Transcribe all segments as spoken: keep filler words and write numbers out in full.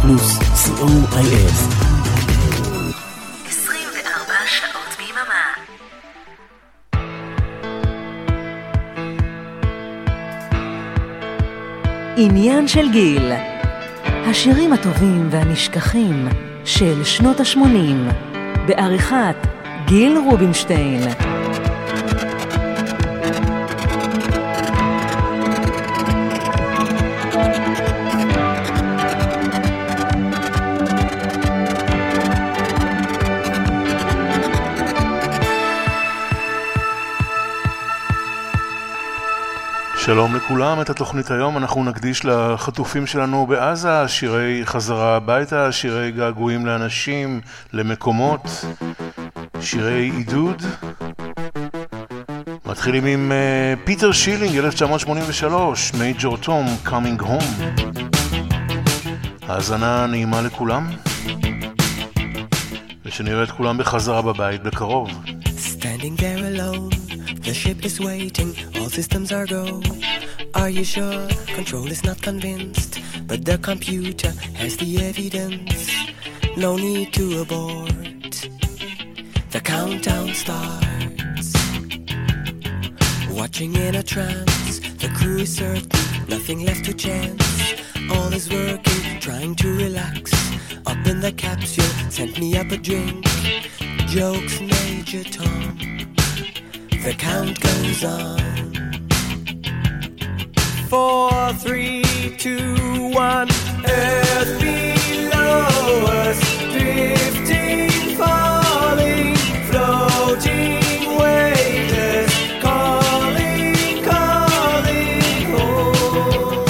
פלוס סי או איי אס. עשרים וארבע שעות ביממה. עניין של גיל, השירים הטובים והנשכחים של שנות ה-שמונים, בעריכת גיל רובינשטיין. שלום לכולם, את התוכנית היום אנחנו נקדיש לחטופים שלנו בעזה, שירי חזרה הביתה, שירי געגועים לאנשים, למקומות, שירי עידוד. מתחילים עם uh, פיטר שילינג, אלף תשע מאות שמונים ושלוש, מייג'ור טום, Coming Home. האזנה נעימה לכולם, ושנראה את כולם בחזרה בבית בקרוב. Standing there alone, the ship is waiting, all systems are go. Are you sure? Control is not convinced, but the computer has the evidence. No need to abort. The countdown starts. Watching in a trance, the crew is certain, nothing left to chance. All is working, trying to relax. Up in the capsule, sent me up a drink. Jokes, Major Tom. The count goes on. Four, three, two, one. Earth below us, drifting, falling, floating, weightless, calling, calling home.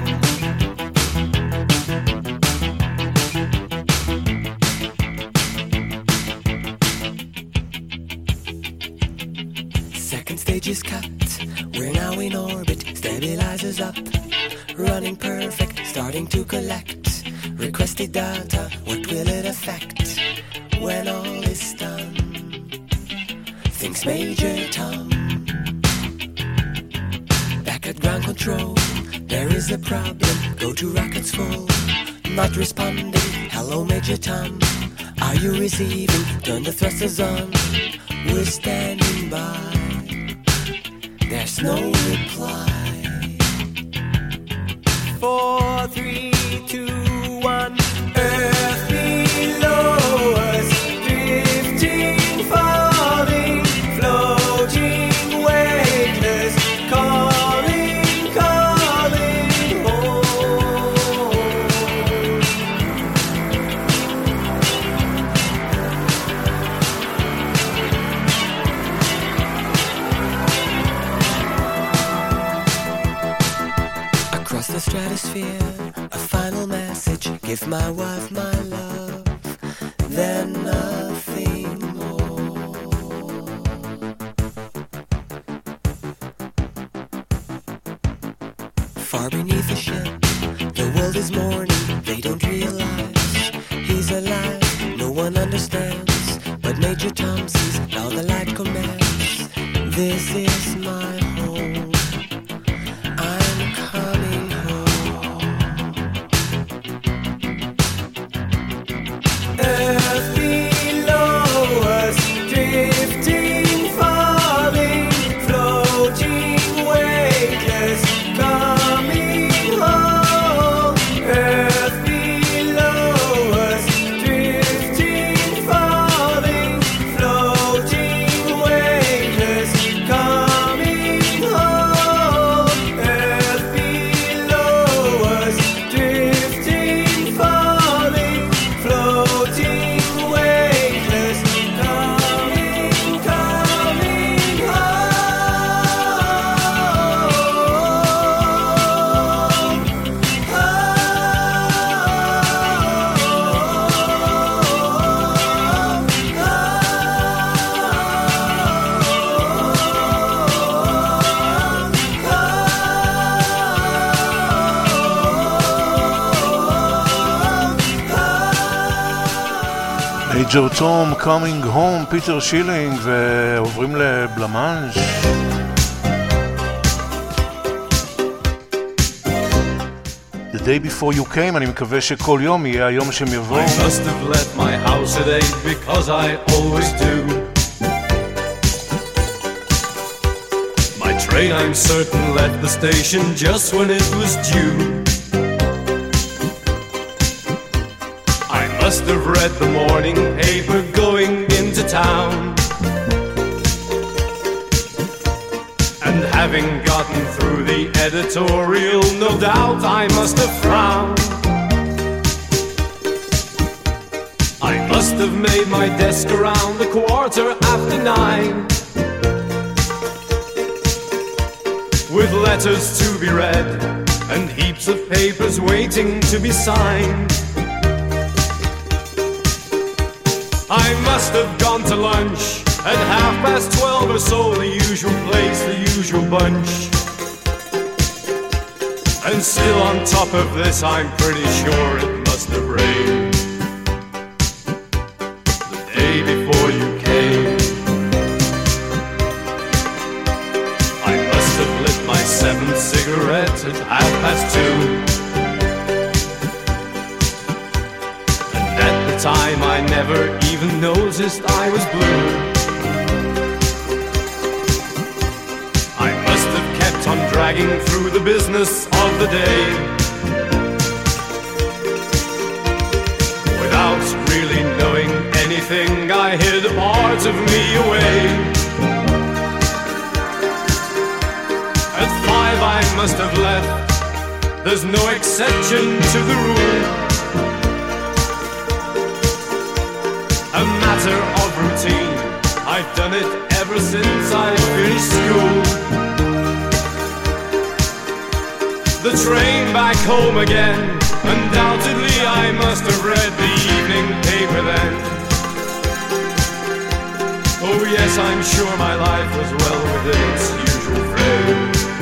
Second stage is cut. We're now in orbit. Stabilizers up, running perfect, starting to collect requested data. What will it affect when all is done? Thinks Major Tom. Back at ground control, there is a problem. Go to rockets full, not responding. Hello Major Tom, are you receiving? Turn the thrusters on. We're standing by. There's no reply. Four, three, two, one. Earth below us, drifting, falling, floating, weightless, calling, calling home. Across the stratosphere, a final message. Give my wife my love, then nothing more. Far beneath the ship, the world is mourning. They don't realize he's alive. No one understands, but Major Tom sees how the light commands. This is my home. I'm coming home. Earth below us, drifting, falling, floating, weightless, coming home. Earth below us, drifting, falling, floating, weightless, coming home. Earth below us, drifting, falling, floating, weightless, coming, coming מייג'ור טום, Coming Home, פיטר שילינג, ועוברים לבלמנג'. The day before you came, אני מקווה שכל יום יהיה היום שהם יבואו. I must have left my house at eight because I always do. My train, I'm certain, left the station just when it was due. I must have read the morning paper going into town. And having gotten through the editorial, no doubt I must have frowned. I must have made my desk around the quarter after nine, with letters to be read and heaps of papers waiting to be signed. I must have gone to lunch at half past twelve or so, the usual place, the usual bunch. And still on top of this, I'm pretty sure it must have rained the day before you came. I must have lit my seventh cigarette at half past two. And at the time I never even noticed I was blue. I must have kept on dragging through the business of the day, without really knowing anything. I hid a part of me away. At five I must have left. There's no exception to the rule. A matter of routine. I've done it ever since I finished school. The train back home again. Undoubtedly I must have read the evening paper then. Oh yes, I'm sure my life was well within its usual frame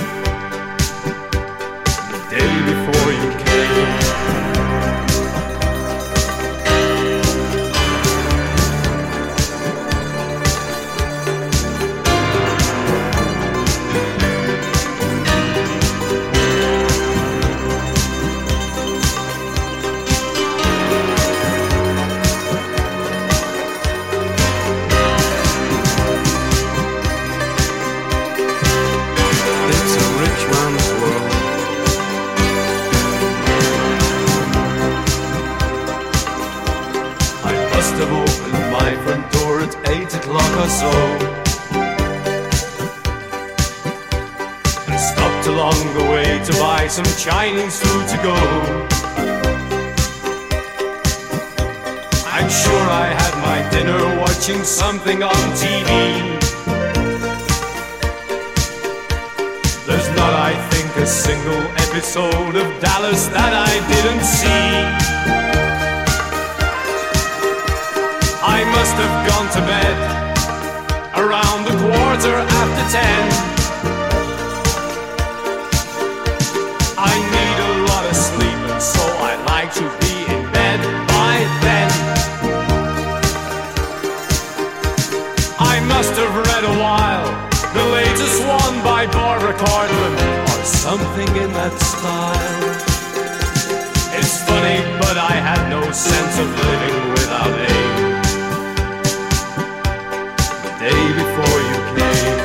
the day before you came. So and stopped along the way to buy some Chinese food to go. I'm sure I had my dinner watching something on T V. There's not, I think, a single episode of Dallas that I didn't see. I must have gone to bed around the quarter after ten. I need a lot of sleep, and so I like to be in bed by then. I must have read a while, the latest one by Barbara Cartland, or something in that style. It's funny, but I had no sense of living without aim. Day before you came,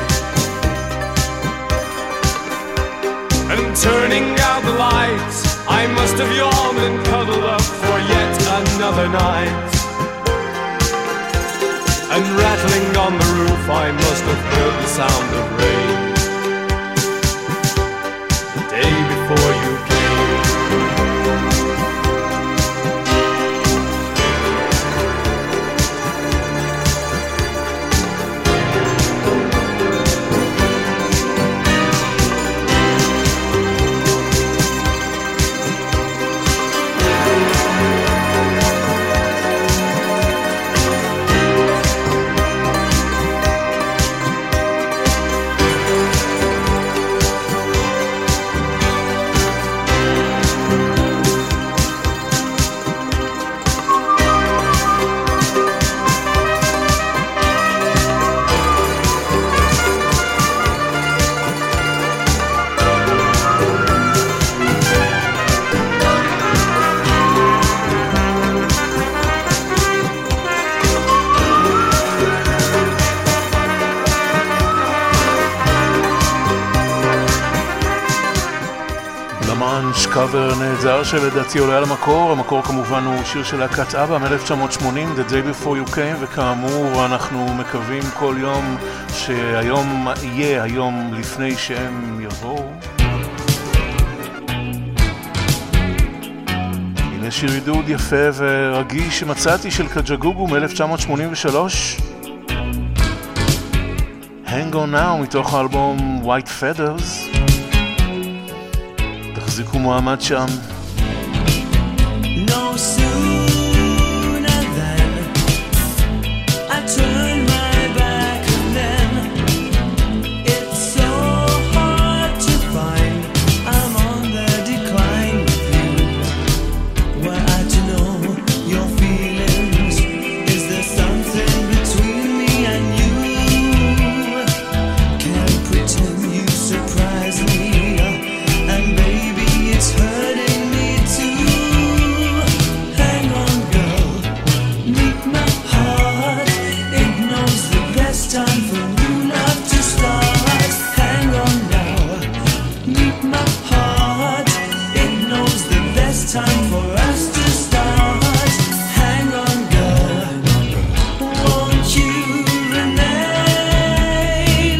and turning out the lights, I must have yawned and cuddled up for yet another night. And rattling on the roof, I must have heard the sound of rain the day before you came. פאנץ', קאבר נהדר שלדעתי עולה על המקור. המקור כמובן הוא שיר של להקת אבא מ-אלף תשע מאות שמונים, The Day Before You Came, וכאמור אנחנו מקווים כל יום שהיום יהיה היום לפני שהם יבואו. הנה שיר עידוד יפה ורגיש שמצאתי של קג'גוגו מ-אלף תשע מאות שמונים ושלוש, Hang On Now, מתוך האלבום White Feathers. תחזיקו מעמד שם. No sooner than I turn my back and then it's so hard to find I'm on the decline with you. Were I to know your feelings, is there something between me and you? Can't pretend you surprise me, and baby it's hurting me too. Hang on girl, meet my heart. It knows the best time for new love to start. Hang on now, meet my heart. It knows the best time for us to start. Hang on girl, won't you remain?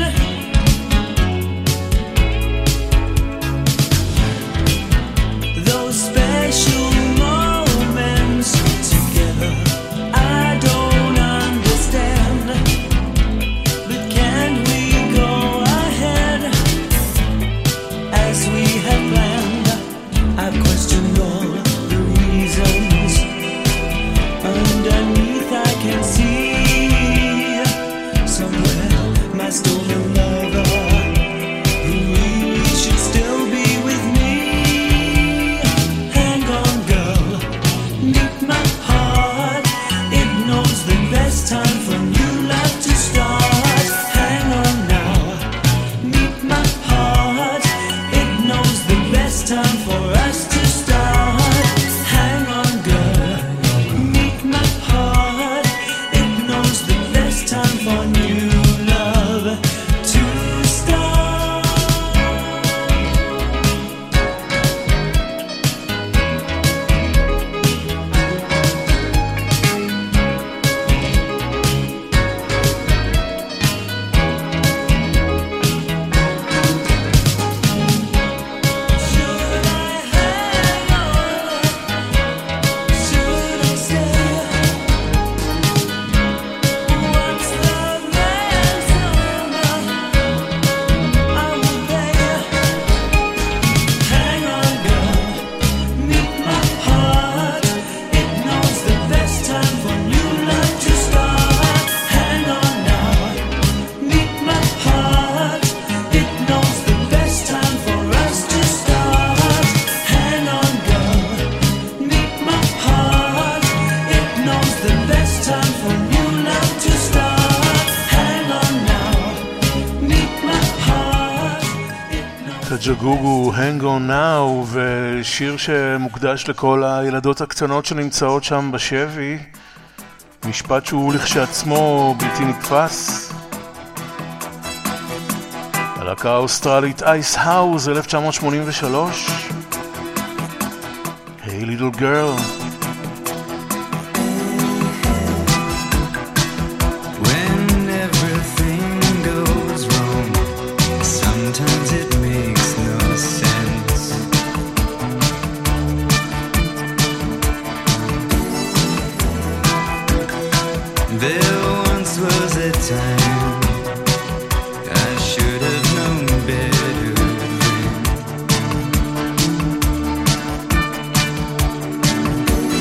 Those special moments together I don't understand, but can we go ahead as we had planned? I question all the reasons underneath. I can see somewhere my stolen lover who really should still be with me. Hang on girl, meet my heart. It knows the best time for new love to start. Hang on now, meet my heart. It knows the best time for us to start. Hang on girl, meet my heart. It knows the best time for new love to start. Should I hang on? Should I stay? What's the ransom I will pay? Hang on girl, meet my heart. It knows the best time for new love to start. Hang on now, meet my heart. It knows the best time for us to start. Hang on girl, meet my heart. It knows the best time for new love to start. Hang on now, meet my heart. It knows קג'גוגו, Hang On Now, ושיר שמוקדש לכל הילדות הקטנות שנמצאות שם בשבי. משפט שהוא לכשעצמו בלתי נתפס. הלהקה האוסטרלית אייס האוז, אלף תשע מאות שמונים ושלוש. Hey Little Girl. When everything goes wrong, sometimes it makes no sense. There once was a time I should have known better then.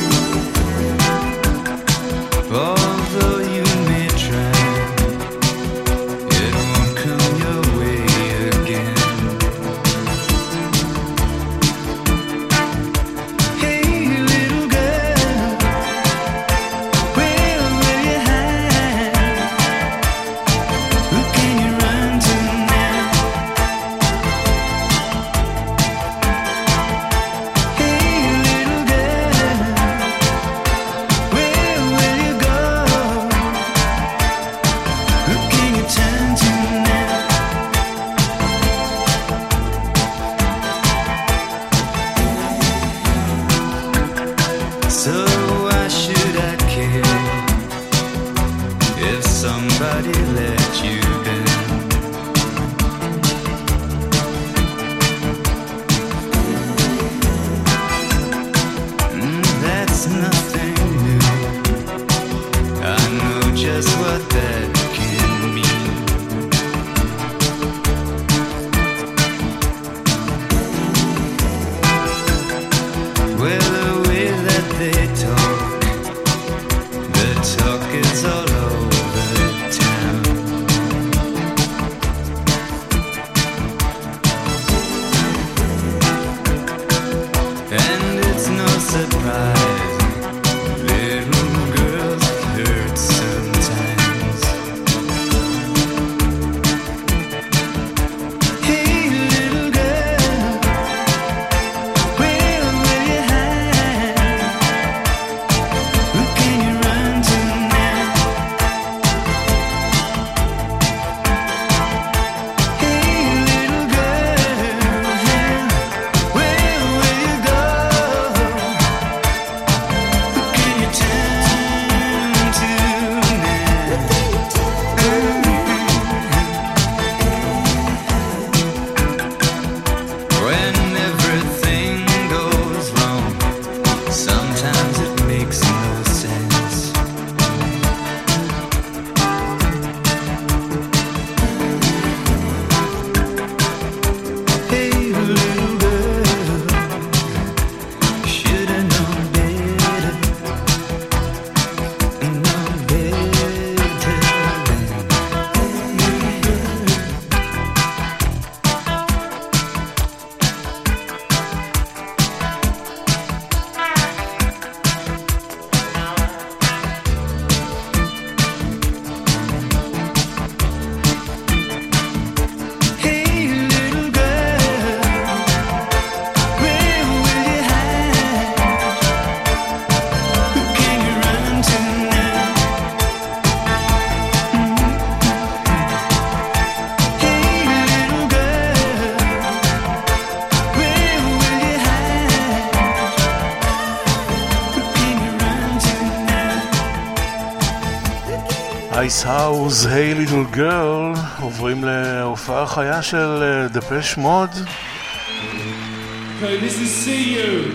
This House, Hey Little Girl, עוברים להופעה חיה של דפש מוד. Okay, this is See You.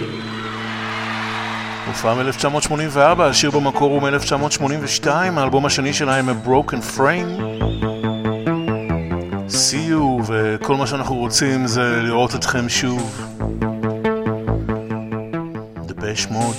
הופעה מ-אלף תשע מאות שמונים וארבע, השיר במקור הוא מ-אלף תשע מאות שמונים ושתיים, האלבום השני שלהם הוא Broken Frame. See You, וכל מה שאנחנו רוצים זה לראות אתכם שוב. דפש מוד.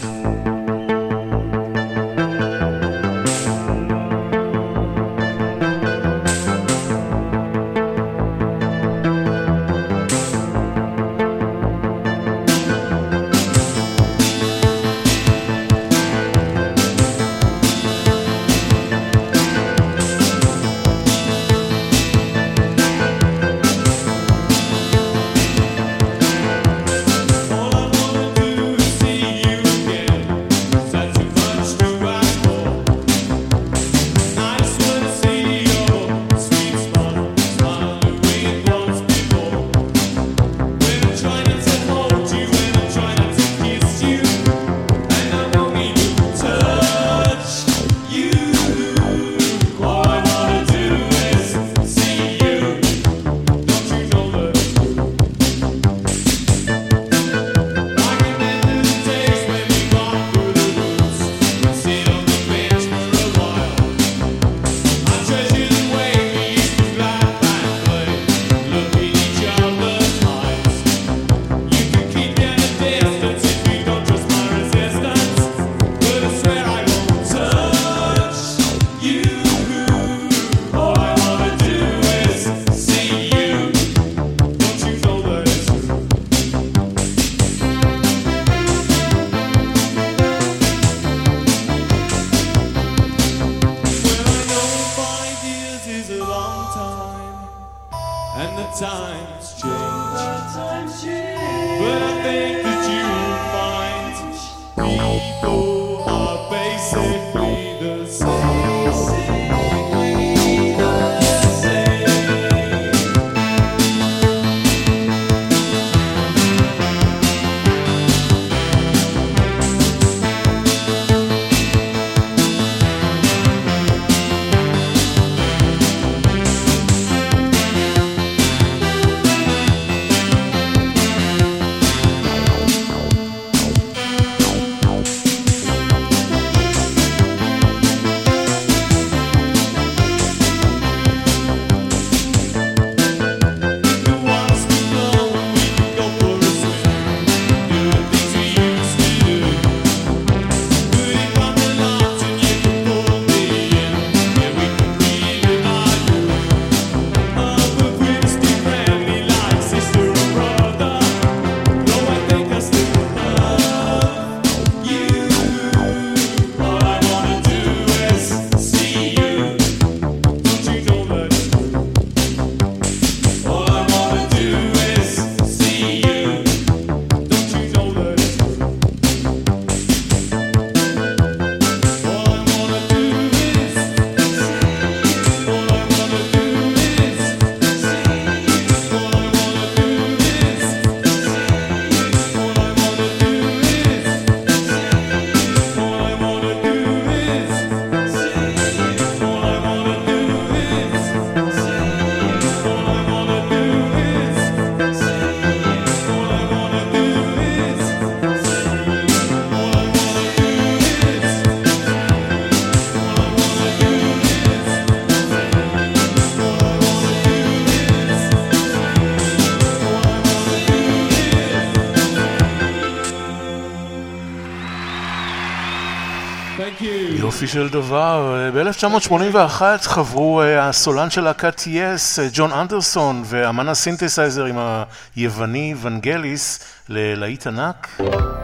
יופי של דבר. ב-אלף תשע מאות שמונים ואחת חברו הסולן של להקת יס, ג'ון אנדרסון, ואמן הסינתסייזר עם היווני ונגליס ללהיט ענק.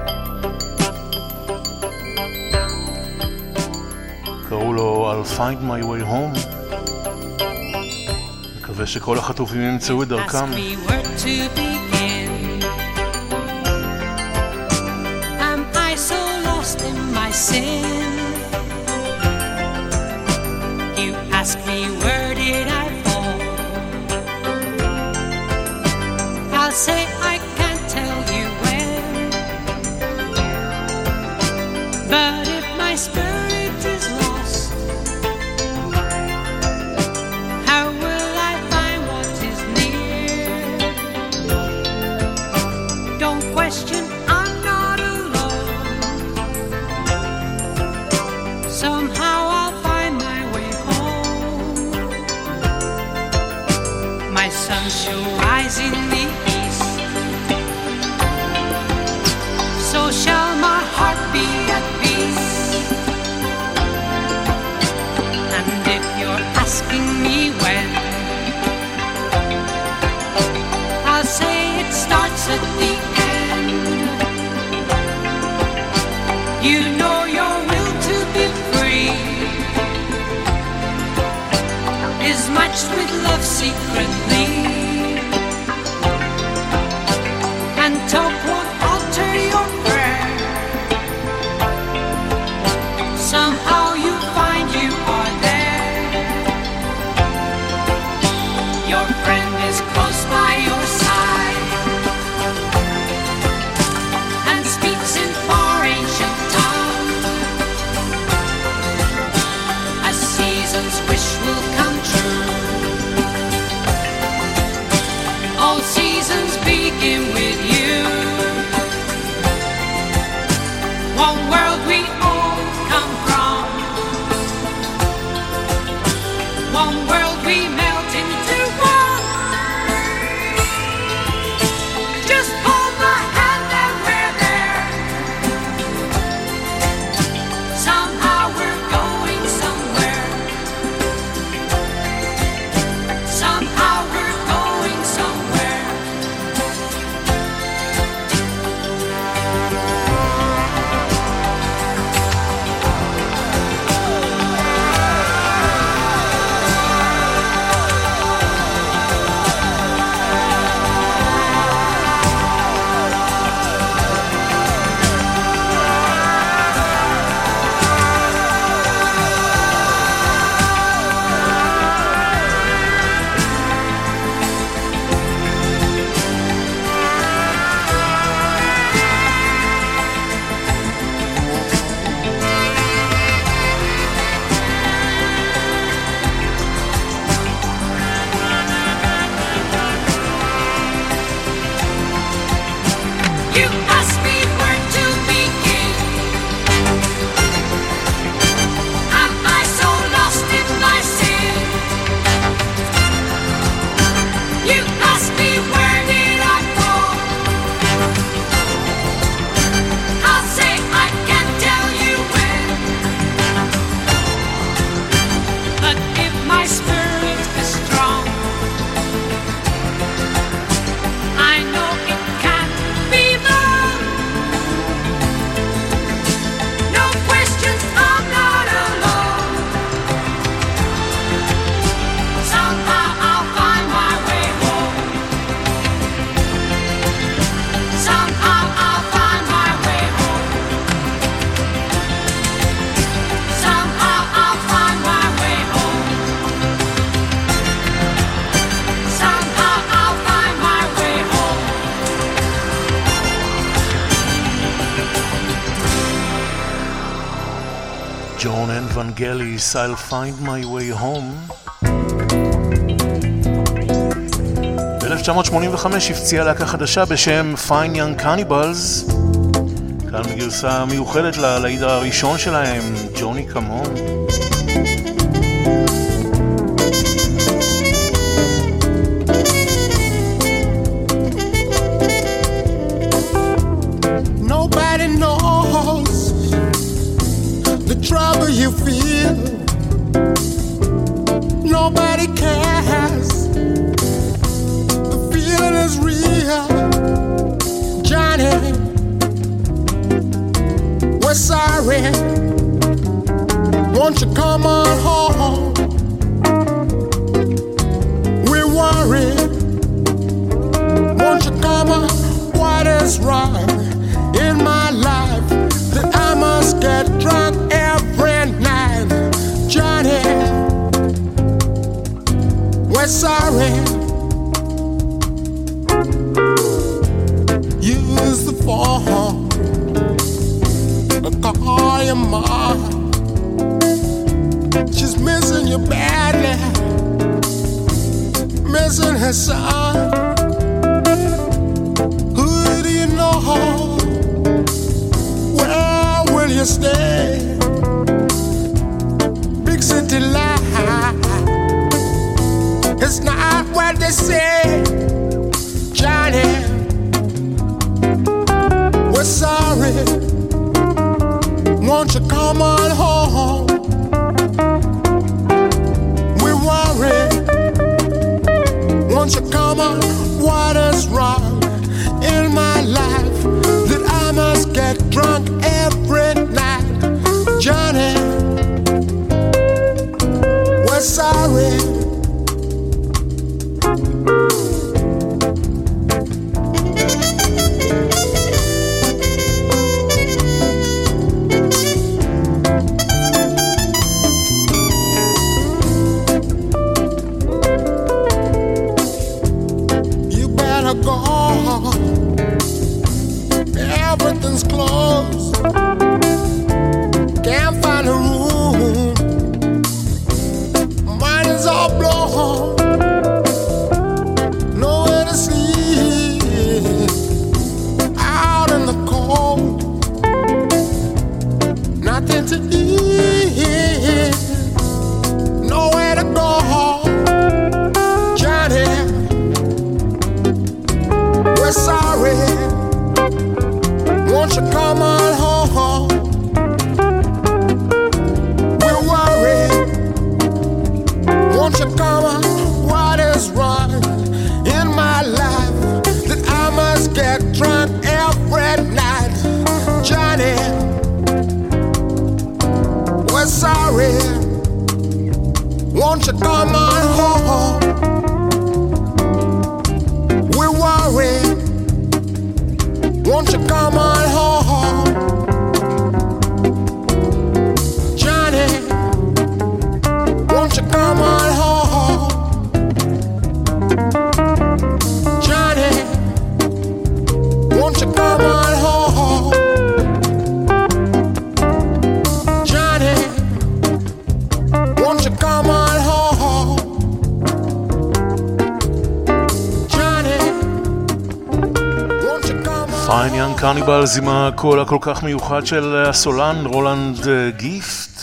קראו לו I'll find my way home. מקווה שכל החטופים ימצאו את דרכם. Am I so lost in my sin? You ask me where did I fall? I'll say I can't tell you when. But if my spirit is lost, sun shall rise in the east. So shall my heart be at peace. And if you're asking me when, I'll say it starts at the end. You know your will to be free is matched with love secretly, and talk won't alter your prayer. Somehow you find you are there. Your friend is close by your side and speaks in far ancient tongue. A season's wish will come true. All seasons begin with you. One world we all come from. One world we melt into one. Just hold my hand and we're there. Somehow we're going somewhere. Somehow we're going somewhere. You ask me where to begin. Am I so lost in my sin? You ask me where did I fall? I'll say I can't tell you when. But if my spirit is strong, I know it can be done. No questions, I'm not alone. Somehow I'll find my way home. Somehow I'll find my way home. Somehow I'll find my way home. Somehow I'll find my way home. John Evangelis, I'll find my way home. ב-אלף תשע מאות שמונים וחמש הפציעה להקה חדשה בשם Fine Young Cannibals. כאן בגרסה מיוחדת ללהיט הראשון שלהם, ג'וני קמון. Nobody knows the trouble you feel. Nobody cares. The feeling is real. Johnny, we're sorry. Won't you come on home? We're worried. Won't you come on? What is wrong in my life that I must get drunk every night? Johnny, we're sorry. Use the phone, call your mom. She's missing you badly, missing her son. Who do you know? Where will you stay? Big city life, it's not what they say. come on, what is wrong in my life that I must get drunk every night? Johnny, we're sorry. Go. Everything's closed. Can't find a room. Mine is all blown. Nowhere to sleep. Out in the cold. Nothing to eat. Nowhere to go. Johnny, we're sorry. Won't you come on home? We're worried. Won't you come on? What is wrong in my life that I must get drunk every night? Johnny, we're sorry. Won't you come on home? We're worried. Won't you come on home? Johnny, won't you come on home? Johnny, won't you come on home? Johnny, won't you come on home? פיין יאנג קרניבלס עם הקול הכל כך מיוחד של הסולן רולנד גיפט.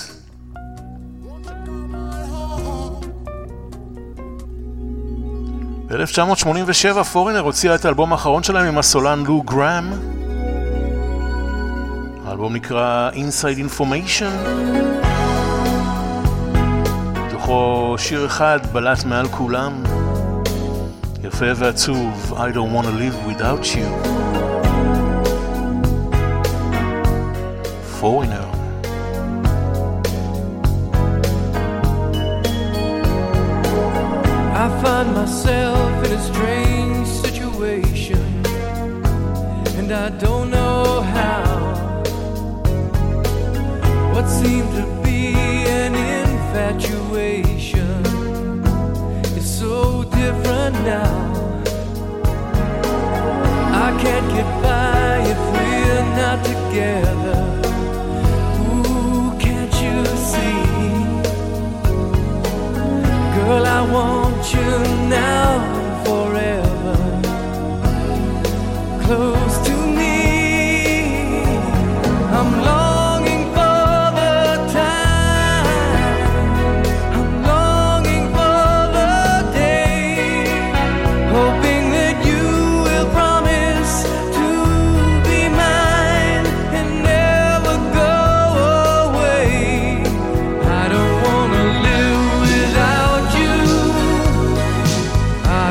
ב-אלף תשע מאות שמונים ושבע פורינר הוציאה את האלבום האחרון שלהם עם הסולן לו גראם. האלבום נקרא Inside Information. תוכו שיר אחד בלט מעל כולם, יפה ועצוב, I don't want to live without you. Foreigner. I find myself in a strange situation, and I don't know how. What seemed to be an infatuation is so different now. I can't get by if we're not together. Girl, I want you now and forever, close to me. I'm longing for the time, I'm longing for the day, hoping that you will promise to be mine and never go away. I don't want to live without. I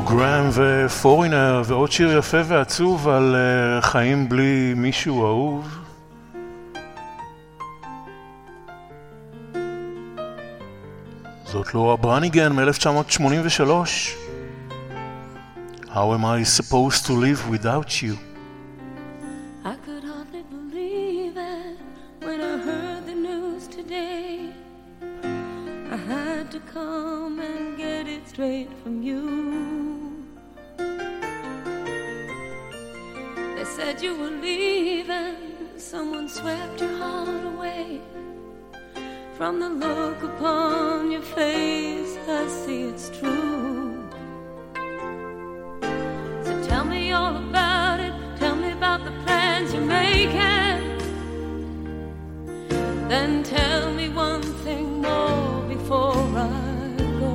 לו גרם ופורינר ועוד שיר יפה ועצוב על uh, חיים בלי מישהו אהוב. זאת לורה ברניגן מ-אלף תשע מאות שמונים ושלוש. How am I supposed to live without you? I could hardly believe it when I heard the news today. I had to come and get it straight from you. They said you were leaving, someone swept your heart away. From the look upon your face, I see it's true. So tell me all about it, tell me about the plans you're making. Then tell me one thing more before I go.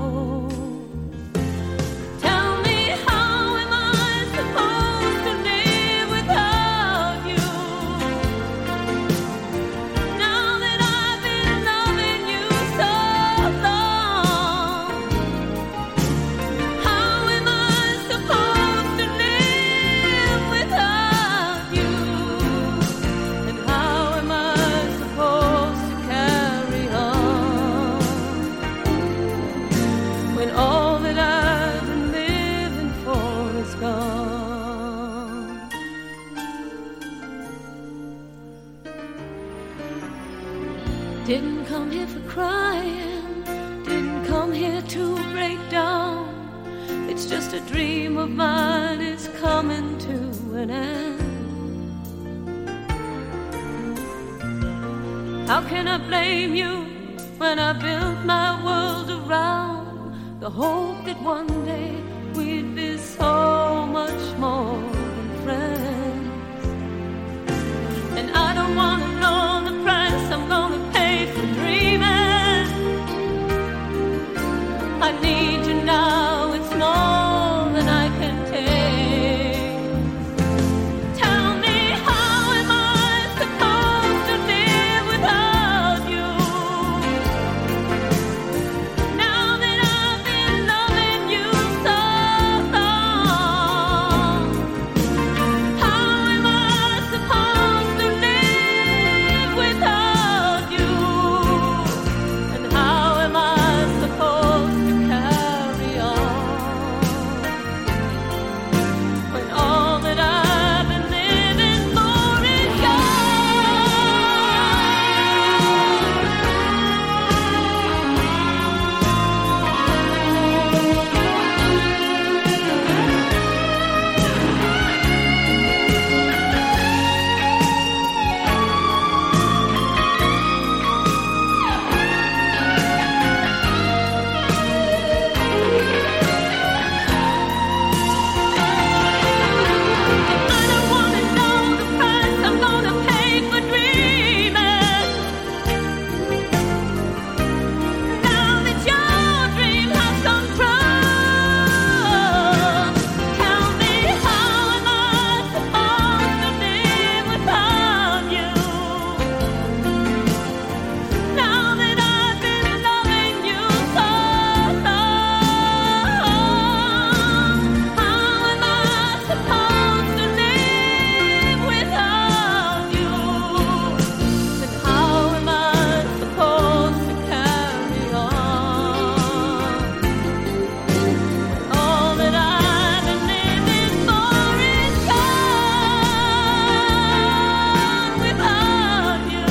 Tell me, how am I supposed to live without you? Now that I've been loving you so long, how am I supposed to live without you? And how am I supposed to carry on when all that I've been living for is gone? Didn't come here for crying, didn't come here to break down. It's just a dream of mine, it's coming to an end. How can I blame you when I built my world around the hope that one day we'd be so much more than friends? And I don't want to know the price I'm gonna pay for dreaming. I need you now, it's more than I can take. Tell me, how am I supposed to live without you? Now that I've been loving you so long, how am I supposed to live without you? And how am I supposed to carry on when all that I've been living for is I don't want to know the price I'm gonna pay for dreaming. Now that your dream has come true, tell me, how am I supposed to live without you? Now that I've been loving you so long, how am I supposed to live without you? And how am I supposed to carry on when all that I've been living for is gone without you?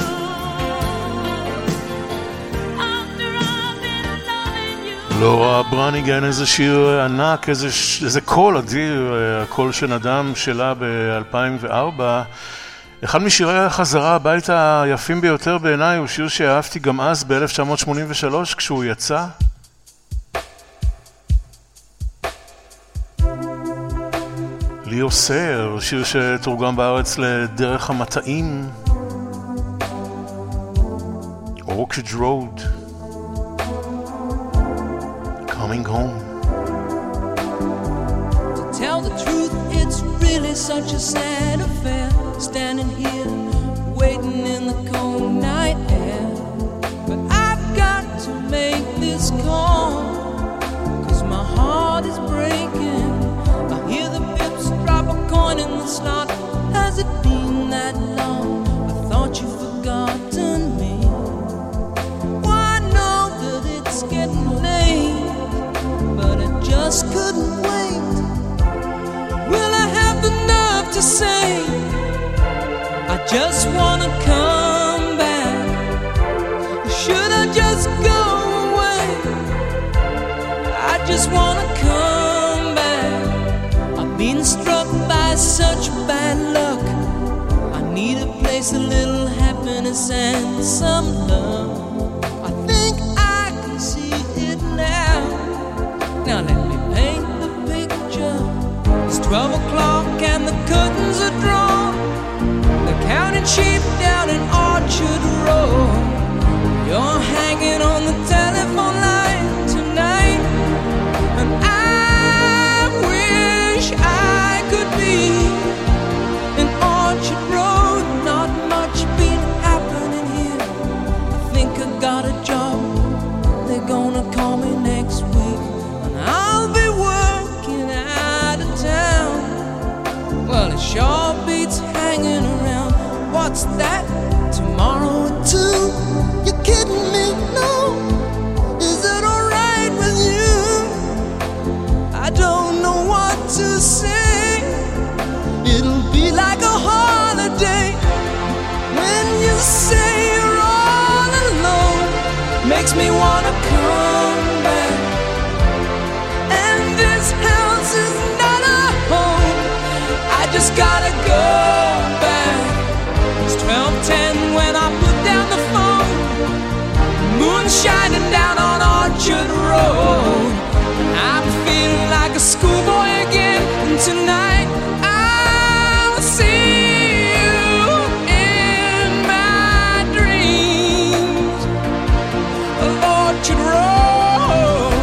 After I've been loving you. לורה ברניגן, איזה שיר ענק, איזה, ש- איזה קול אדיר, אה, הקול שנדם שלה ב-אלפיים וארבע. אחד משירי החזרה הביתה היפים ביותר בעיניי הוא שיר שאהבתי גם אז ב-אלף תשע מאות שמונים ושלוש כשהוא יצא. ליאו סייר, שיר שתורגם בארץ לדרך המטעים. Orchard Road, Coming Home. To tell the truth, it's really such a sad affair, standing here, waiting in the cold night air. But I've got to make this call, 'cause my heart is breaking just wanna come back. Should I just go away? I just wanna come back. I've been struck by such bad luck. I need a place, a little happiness and some love. I think I can see it now. Now let me paint the picture. It's twelve o'clock and the curtains are drawn. They're counting sheep down in Orchard Road. You're hanging on the telephone line tonight, and I wish I could be in Orchard Road. Not much been happening here. I think I got a job. They're gonna call me next week, and I'll be working out of town. Well, it sure beats hanging around. What's that? Tomorrow at two? You're kidding me? No. Is it alright with you? I don't know what to say. It'll be like a holiday when you say you're all alone. Makes me wanna come back. And this house is not a home. I just gotta go back. It's twelve ten when I put down the phone. Moon shining down on Orchard Road. I'm feeling like a schoolboy again. And tonight I'll see you in my dreams of Orchard Road.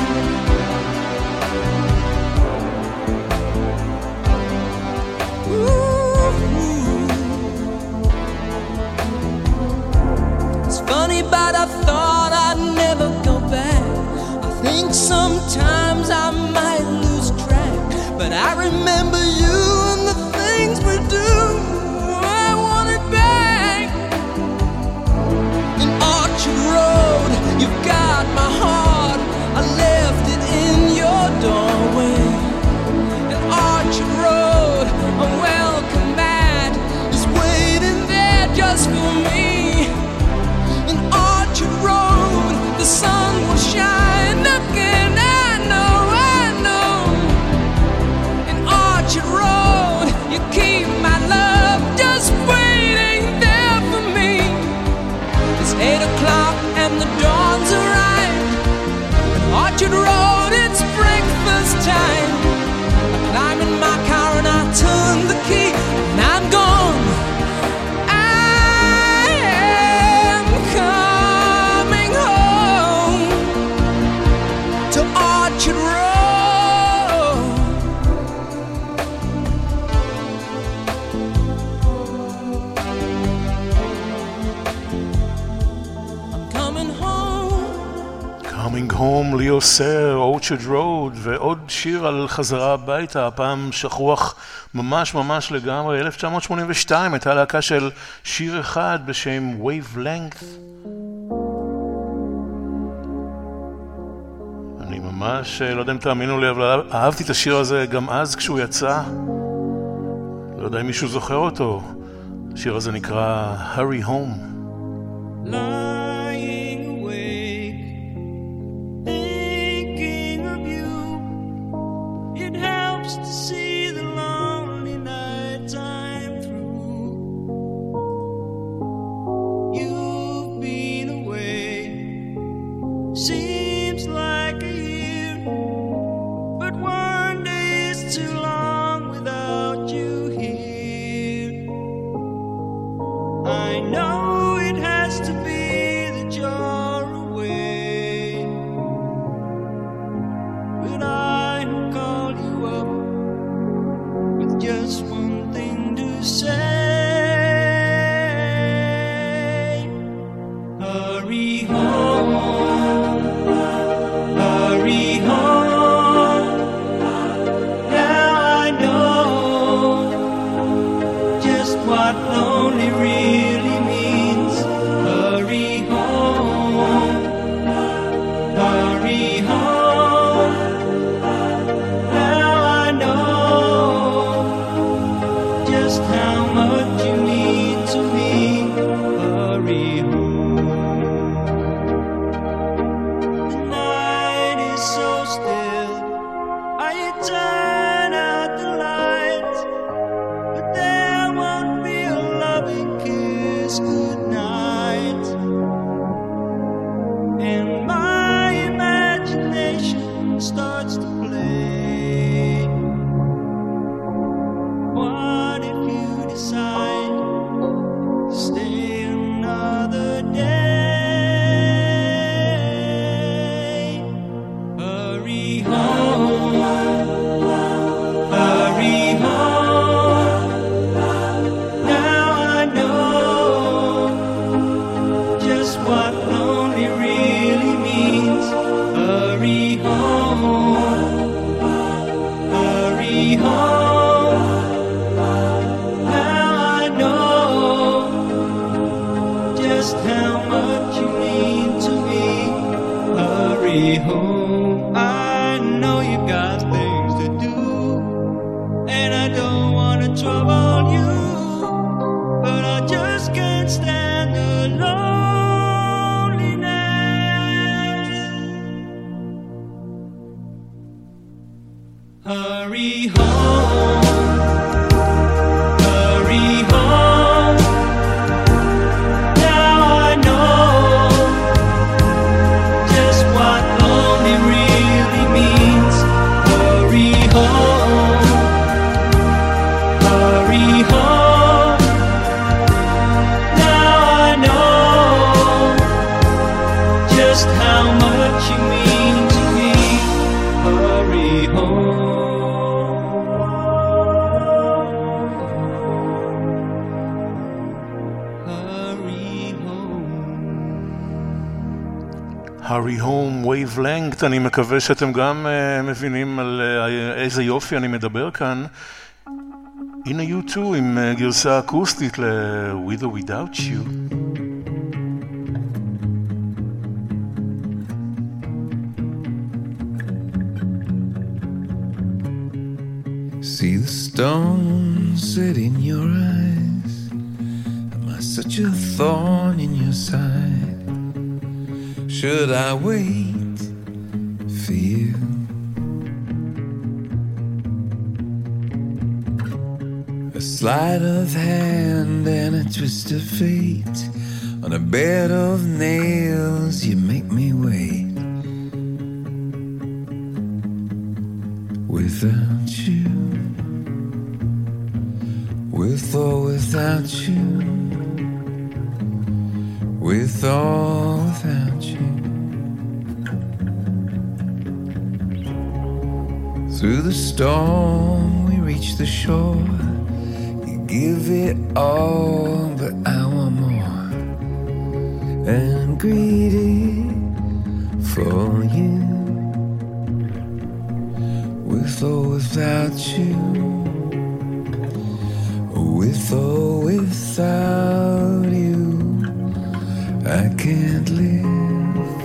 Ooh. It's funny, but I thought I'd never go back. I think sometimes I might lose track, but I remember you and the things we do. I want it back. In Orchard Road, you've got my heart. I left it in your doorway. In Orchard Road, a welcome mat is waiting there just for me. In Orchard Road, the sun will shine again. I know, I know. In Orchard Road, you keep my love just waiting there for me. It's eight o'clock and the dawn's arrived. In Orchard Road, it's breakfast time. I climb in my car and I turn the key, and I'm gone. I am coming home to Orchard Road. I'm coming home. Coming home, ליאו סר, אורצ'רד רוד, ועוד שיר על חזרה הביתה, הפעם שכוח ממש ממש לגמרי. אלף תשע מאות שמונים ושתיים הייתה להקה של שיר אחד בשם Wavelength. אני ממש, לא יודע אם תאמינו לי, אבל אהבתי את השיר הזה גם אז כשהוא יצא. לא יודע אם מישהו זוכר אותו. השיר הזה נקרא Hurry Home. Lying awake, thinking of you. It helps to see the lonely night time through. You've been away, seems like a year, but one day's too long without you here. I know it has to be that you're away, but I'll call you up with just one thing to say. Hurry home, hurry home. Now I know just what lonely really means. Hurry home, hurry home. Now I know just how much you mean to starts to play. What if you decide to stay another day? Hurry home, hurry home. Now I know just what lonely really means. Hurry home, hurry home. Now I know just how much you mean to me. Hurry home. I know you got things to do, and I don't want to trouble you, but I just can't stand the loneliness. Hurry home, hurry home. Now I know just what lonely really means. Hurry home, hurry home. Now I know just how much you mean to me. Hurry home. Hurry Home, Wavelength, אני מקווה שאתם גם uh, מבינים על uh, איזה יופי אני מדבר כאן. הנה יו טו עם uh, גרסה אקוסטית ל-With or Without You. See the stone set in your eyes. Am I such a thorn in your side? Should I wait for you? A sleight of hand and a twist of fate. On a bed of nails you make me wait. Without you, with or without you, with or without you. Through the storm we reach the shore. You give it all, but I want more. And greedy for you, with or without you, with or without you, I can't live.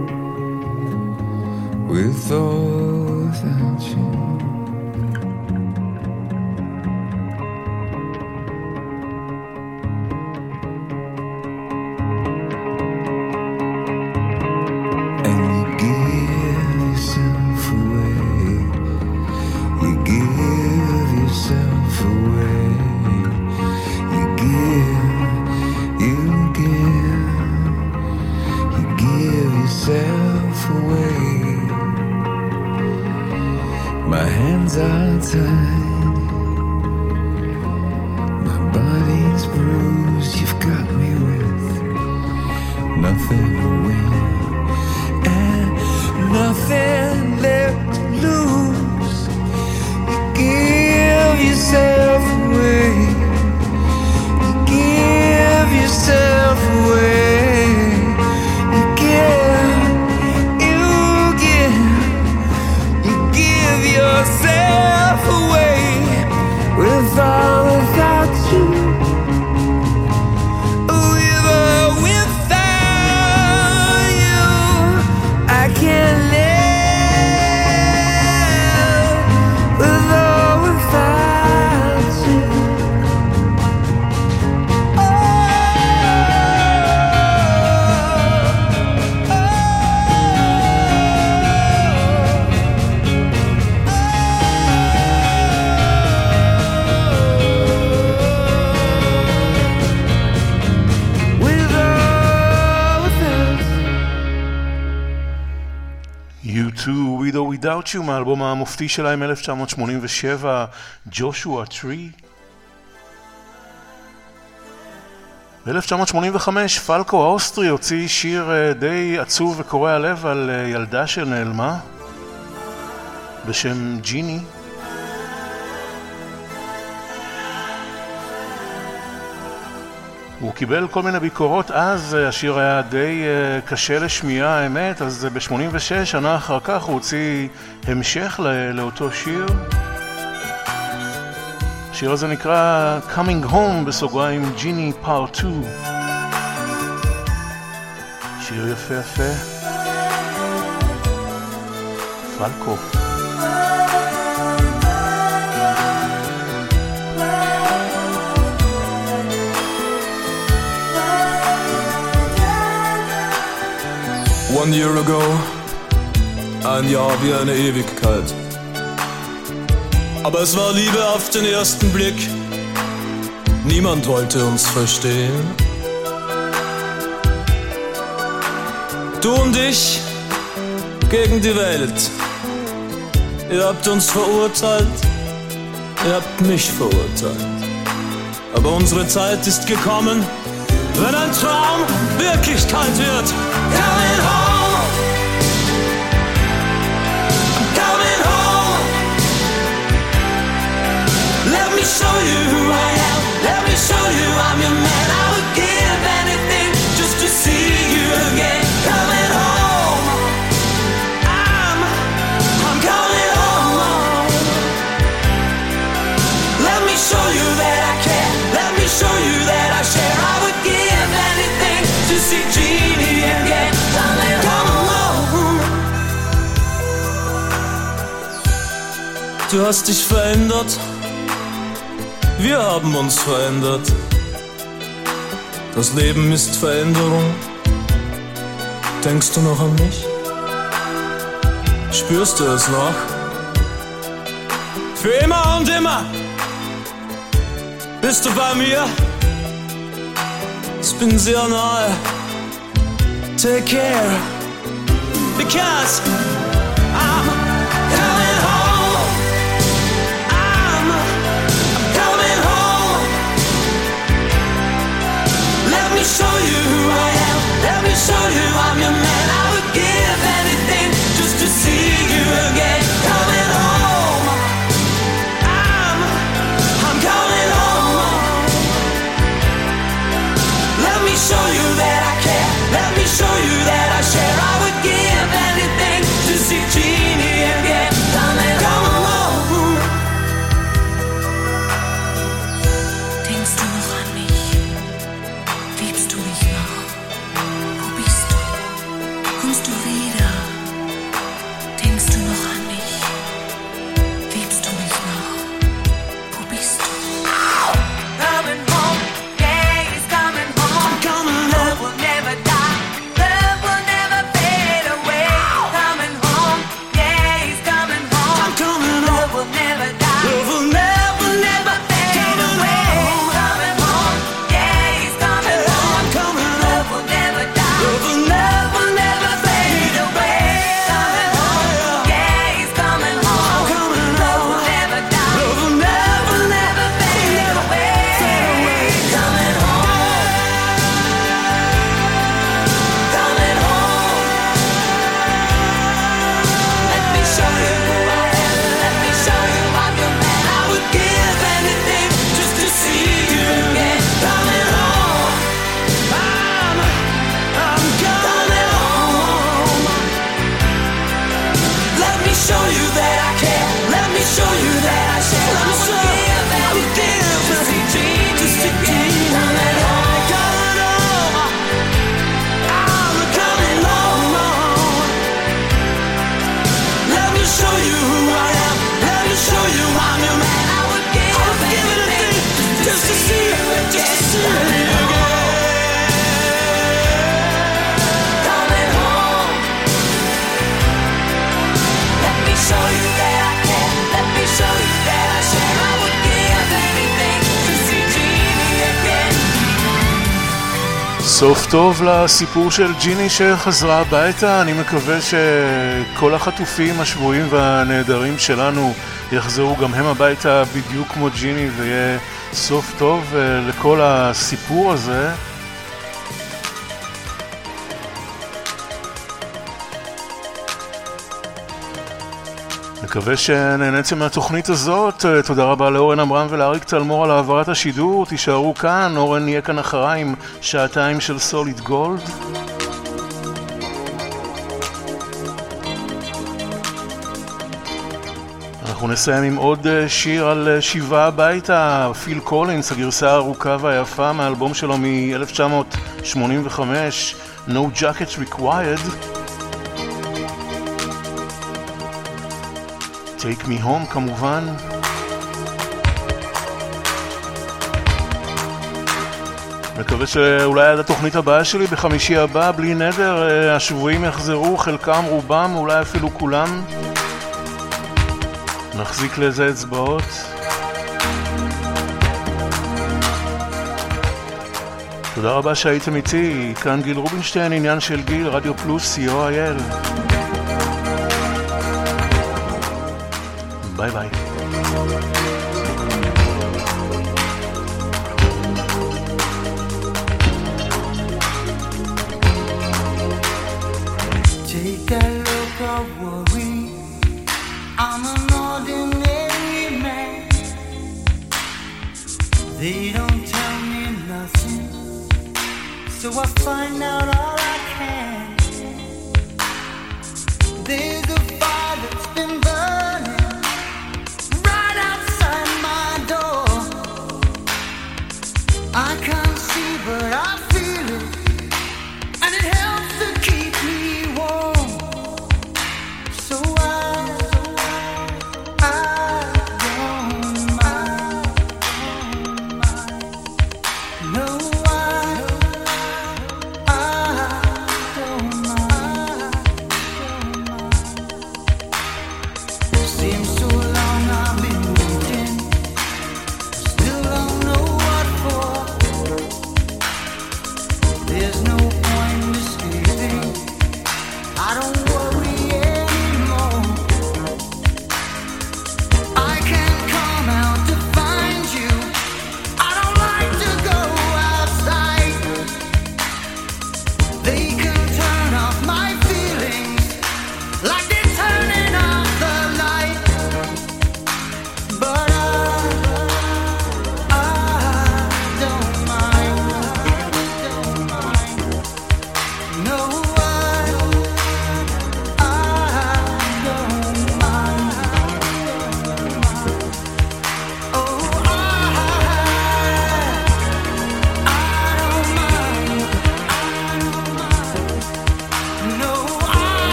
With or without you. And you give yourself away. You give yourself away. You give, you give, you give yourself away. My hands are tied, my body's bruised. You've got me with nothing to win and nothing left to lose. You give yourself away. You give yourself away. You give, you give, you give yourself away. With or without you, with or without To With or Without You מהאלבום המופתי שלהם אלף תשע מאות שמונים ושבע, Joshua Tree. ב-אלף תשע מאות שמונים וחמש פלקו האוסטרי הוציא שיר די עצוב וקורע לב על ילדה שנעלמה בשם ג'יני. הוא קיבל כל מיני ביקורות אז, השיר היה די קשה לשמיעה האמת, אז ב-שמונים ושש, שנה אחר כך, הוא הוציא המשך לאותו שיר. השיר הזה נקרא Coming Home בסוגריים ג'יני פארט שתיים. שיר יפה יפה. פלקו. One year ago, ein Jahr wie eine Ewigkeit. Aber es war Liebe auf den ersten Blick. Niemand wollte uns verstehen. Du und ich gegen die Welt. Ihr habt uns verurteilt, ihr habt mich verurteilt. Aber unsere Zeit ist gekommen, wenn ein Traum Wirklichkeit wird. Coming home, I'm coming home. Let me show you who I am. Let me show you I'm your man. I would give anything just to see you again. Coming home, I'm, I'm coming home. Let me show you that I care. Let me show you that I share. I would give anything to see Jeannie again. Coming home. Du hast dich verändert. Wir haben uns verändert. Das Leben ist Veränderung. Denkst du noch an mich? Spürst du es noch? Für immer und immer bist du bei mir. Ich bin sehr nahe. Take care, because I'm coming home. I'm, I'm coming home. Let me show you who I am. Let me show you I'm your man. I would give anything just to see you again. Coming home. I'm, I'm coming home. Let me show you that I care. Let me show you that I share. I would give anything to see Jeannie again. Coming home. Denkst du noch an mich? Liebst du mich noch? Wo bist du? סוף טוב לסיפור של ג'יני שחזרה הביתה. אני מקווה שכל החטופים השבויים והנהדרים שלנו יחזרו גם הם הביתה בדיוק כמו ג'יני, ויהיה סוף טוב לכל הסיפור הזה. מקווה שנהנתם מהתוכנית הזאת. תודה רבה לאורן אמרם ולאריק צלמור על העברת השידור. תישארו כאן, אורן יהיה כאן אחריי עם שעתיים של סוליד גולד. אנחנו נסיים עם עוד שיר על שיבה הביתה, פיל קולינס, הגרסה הארוכה והיפה מהאלבום שלו מ-אלף תשע מאות שמונים וחמש, No Jackets Required. Take Me Home כמובן. מקווה שאולי עד התוכנית הבאה שלי בחמישי הבא, בלי נדר, השבועים יחזרו, חלקם, רובם, אולי אפילו כולם. נחזיק לזה אצבעות. תודה רבה שהייתם איתי. כאן גיל רובינשטיין, עניין של גיל, רדיו פלוס, סי או איי אל. ביי ביי. Take a look of worry on an ordinary man. They don't tell me nothing, so I find out